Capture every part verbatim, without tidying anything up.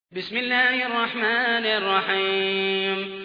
بسم الله الرحمن الرحيم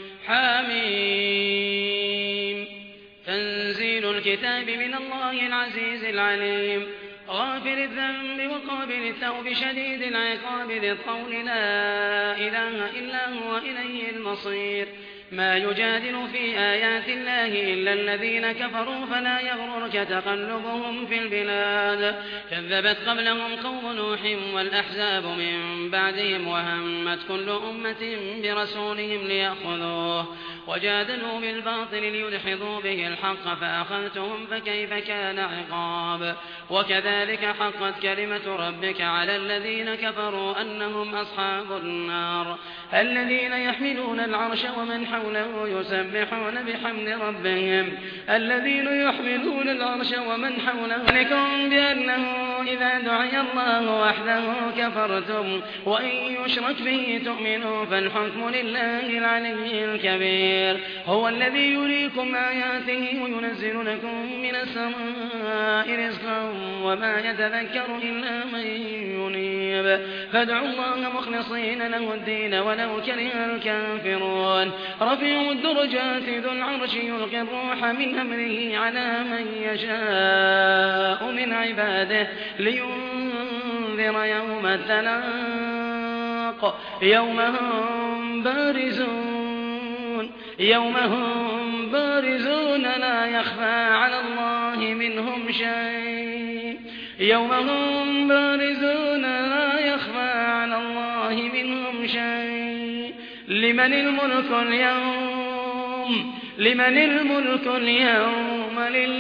حميم تنزيل الكتاب من الله العزيز العليم غافر الذنب وقابل التوب شديد العقاب ذي الطول لا إله إلا هو إليه المصير ما يجادل في آيات الله إلا الذين كفروا فلا يغررك تقلبهم في البلاد كذبت قبلهم قوم نوح والأحزاب من بعدهم وهمت كل أمة برسولهم ليأخذوه وجادلوا بالباطل ليدحضوا به الحق فأخذتهم فكيف كان عقاب وكذلك حقت كلمة ربك على الذين كفروا أنهم أصحاب النار الذين يحملون العرش ومن حوله يسبحون بحمد ربهم الذين يحملون العرش ومن حوله ذلكم بأنه إذا دعي الله وحده كفرتم وإن يشرك به تؤمنوا فالحكم لله العلي الكبير هو الذي يريكم آياته وينزل لكم من السماء رزقا وما يتذكر إلا من ينيب فادعوا الله مخلصين له الدين ولو كره الكافرون رفيع الدرجات ذو العرش يلقي الروح من أمره على من يشاء من عباده لينذر يوم التلاق يوم هم بارزون يوم هم بارزون لا يخفى على الله منهم شيء يوم هم بارزون لا يخفى على الله منهم شيء لمن الملك اليوم لمن الملك اليوم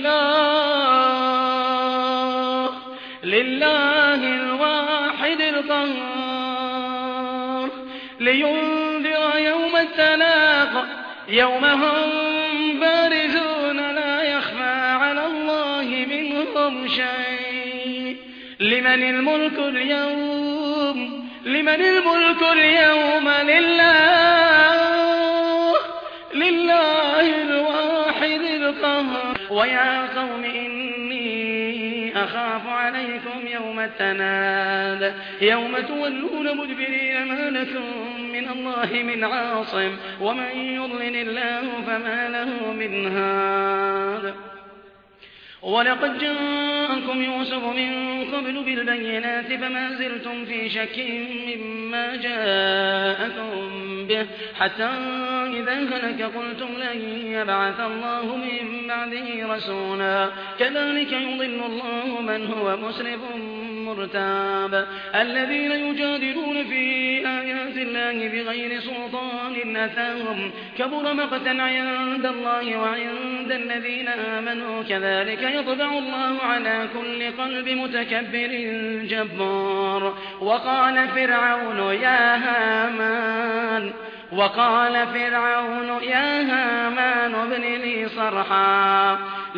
لله لله الواحد القهار لينذر يوم التلاق يوم هم بارزون لا يخفى على الله منهم شيء لمن الملك اليوم لمن الملك اليوم لله لله الواحد القهار ويا قوم إني أخاف عليكم يوم التناد يوم تولون مدبرين ما لكم من الله من عاصم ومن يضلل الله فما له من هاد ولقد جاءكم يوسف من قبل بالبينات فما زلتم في شك مما جاءكم به حتى إذا هلك قلتم لن يبعث الله من بعده رسولا كذلك يضل الله من هو مسرف مرتاب الذين يجادلون في آيات الله بغير سلطان أتاهم كبر مقتا عند الله وعند الذين آمنوا كذلك يطبع الله على كل قلب متكبر جبار وقال فرعون يا هامان وقال فرعون يا هامان ابن لي صرحا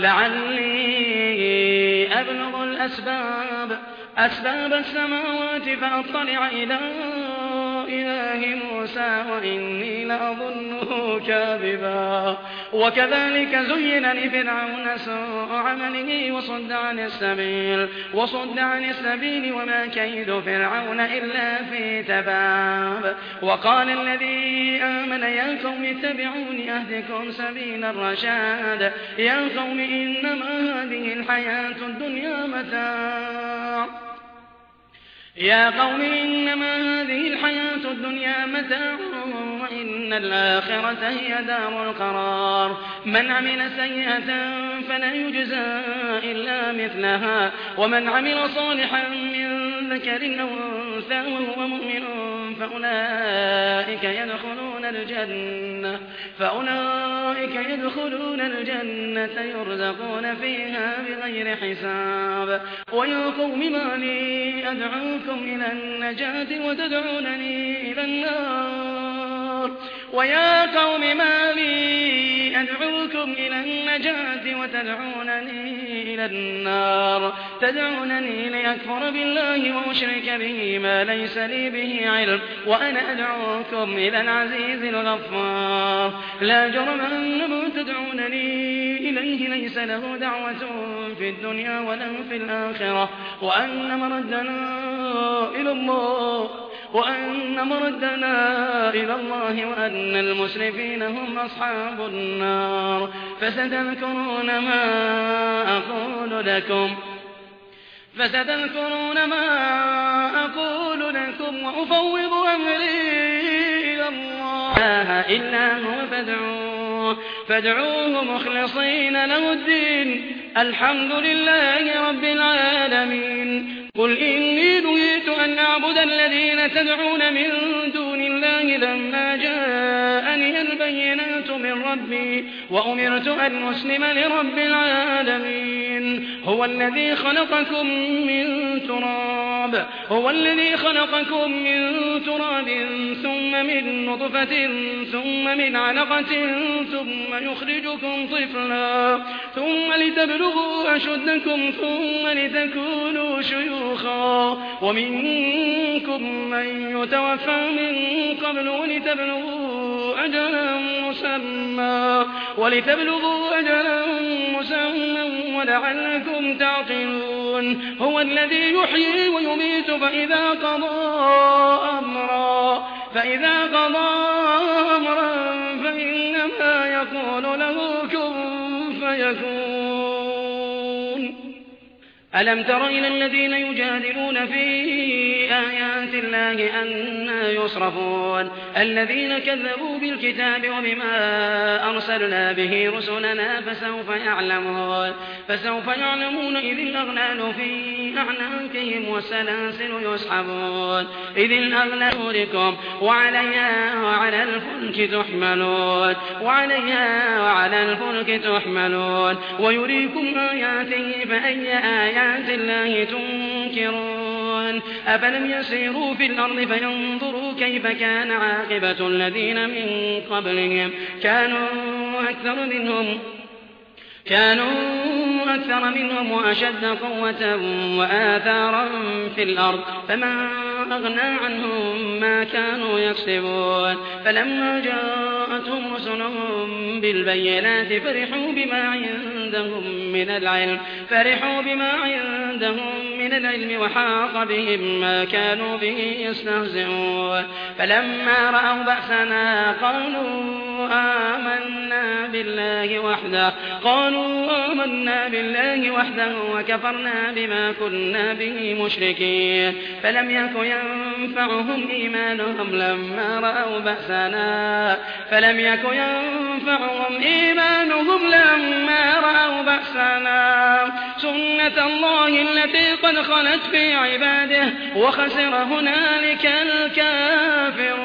لعلي أبلغ الأسباب أسباب السماوات فأطلع إلى إله موسى وإني لأظنه كاذبا وكذلك زين لفرعون سوء عمله وصد عن السبيل وصد عن السبيل وما كيد فرعون إلا في تباب وقال الذي آمن يا قوم اتبعوني أهدكم سبيل الرشاد يا قوم إنما هذه الحياة الدنيا متاع يا قوم إنما هذه الحياة الدنيا متاع وإن الآخرة هي دار القرار من عمل سيئة فلا يجزى إلا مثلها ومن عمل صالحا من ذكر أو أنثى وهو مؤمن فأولئك يدخلون الجنة فأولئك يدخلون الجنة يرزقون فيها بغير حساب ويا قوم ما لي أدعوكم إلى النجاة وتدعونني إلى النار ويا قوم ما لي أدعوكم إلى النجاة وتدعونني إلى النار تدعونني لأكفر بالله وأشرك به ما ليس لي به علم وأنا أدعوكم إلى العزيز الغفار لا جرم أن ما تدعونني إليه ليس له دعوة في الدنيا ولا في الآخرة وأن مردنا إلى الله وأن مردنا إلى الله وأن المسرفين هم أصحاب النار فستذكرون ما أقول لكم فستذكرون ما أقول لكم وأفوض أمري إلى الله لا إله إلا هو فادعوه فادعوه مخلصين له الدين الحمد لله رب العالمين قل إني نهيت أن أعبد الذين تدعون من دون الله لما جاءني البينات من ربي وأمرت أن أسلم لرب العالمين هو الذي خلقكم من تراب هو الذي خلقكم من تراب ثم من نطفة ثم من علقة ثم يخرجكم طفلا ثم لتبلغوا أشدكم ثم لتكونوا شيوخا ومنكم من يتوفى من قبل ولتبلغوا أجلا مسمى ولتبلغوا أجلا مسمى ولعلكم تعقلون هو الذي يحيي ويميت فإذا قضى أمرا فإذا قضى أمرا فإنما يقول له كن فيكون ألم تر إلى الذين يجادلون في آيات الله أنى يصرفون الذين كذبوا بالكتاب وبما أرسلنا به رسلنا فسوف يعلمون فسوف يعلمون إذ الأغلال في أعناقهم والسلاسل يسحبون إذ الأغلال ركم وعليها وعلى الفلك تحملون وعليها وعلى الفلك تحملون ويريكم آياته فأي آيات الله تنكرون أفلم يسيروا في الأرض فينظروا كيف كان عاقبة الذين من قبلهم كانوا أكثر منهم كانوا أكثر منهم وأشد قوة وآثارا في الأرض فما أغنى عنهم ما كانوا يكسبون فلما جاءتهم رسلهم بالبينات فرحوا بما عندهم من العلم فرحوا بما عندهم من العلم وحاق بهم ما كانوا به يستهزئون فلما رأوا بأسنا قالوا آمنا بالله وحده قالوا آمنا بالله وحده وكفرنا بما كنا به مشركين فلم يك ينفعهم إيمانهم لما رأوا بأسنا فلم يك ينفعهم إيمانهم لما رأوا بأسنا سنة الله التي قد خلت في عباده وخسر هنالك الكافرون